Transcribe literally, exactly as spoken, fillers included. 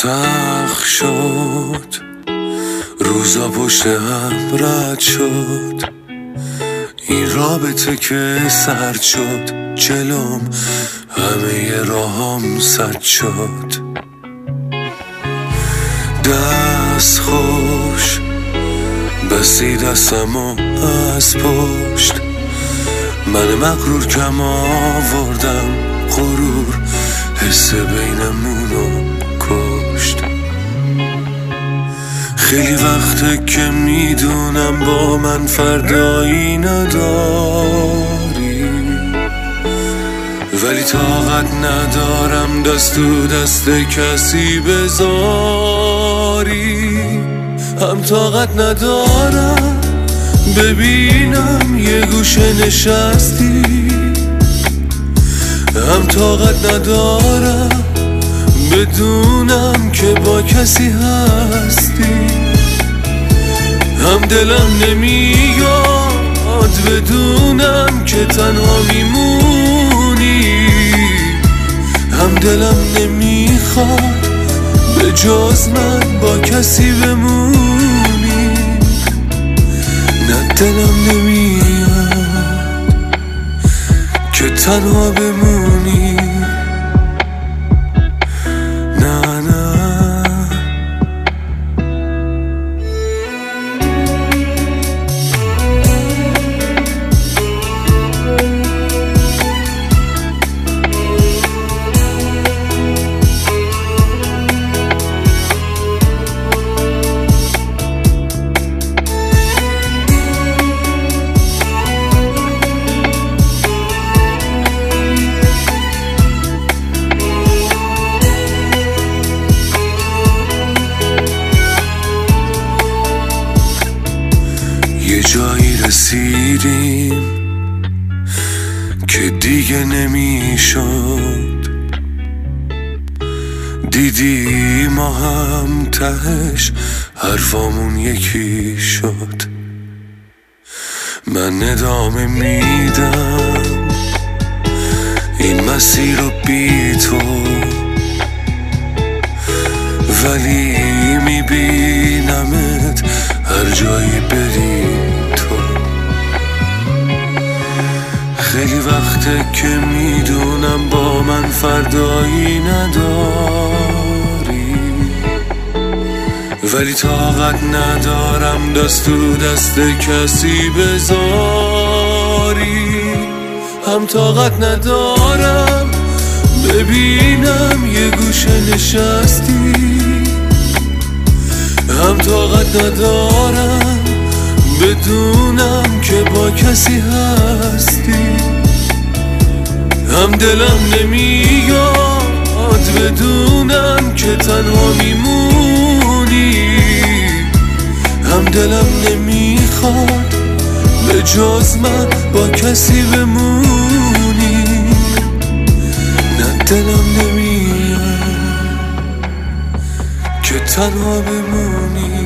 سخت شد، روزا پشت هم رد شد، این رابطه که سرد شد، جلوم همه راهم سد شد. دست خوش بسی دستمو از پشت، من مغرور کم آوردم، غرور حس بینمونو کشت. خیلی وقته که میدونم با من فردایی نداری، ولی طاقت ندارم دست تو دست کسی بذاری. هم طاقت ندارم ببینم یه گوشه نشستی، هم طاقت ندارم بدونم که با کسی هستی، هم دلم نمیاد بدونم که تنها میمونی، هم دلم نمیخواد به جز من با کسی بمونی. نه دلم نمیاد که تنها بمونی. نه نه یه جایی رسیدیم که دیگه نمیشد، دیدی ما هم تهش حرفامون یکی شد. من ادامه میدم این مسیر رو بی تو، ولی میبینمت هر جایی بری تو. خیلی وقته که میدونم با من فردایی نداری، ولی طاقت ندارم دست تو دست کسی بذاری. هم طاقت ندارم ببینم یه گوشه نشستی، هم طاقت ندارم بدونم که با کسی هستی، هم دلم نمیاد بدونم که تنها میمونی، هم دلم نمیخواد به جز من با کسی بمونی. نه دلم نمیاد که تنها بمونی.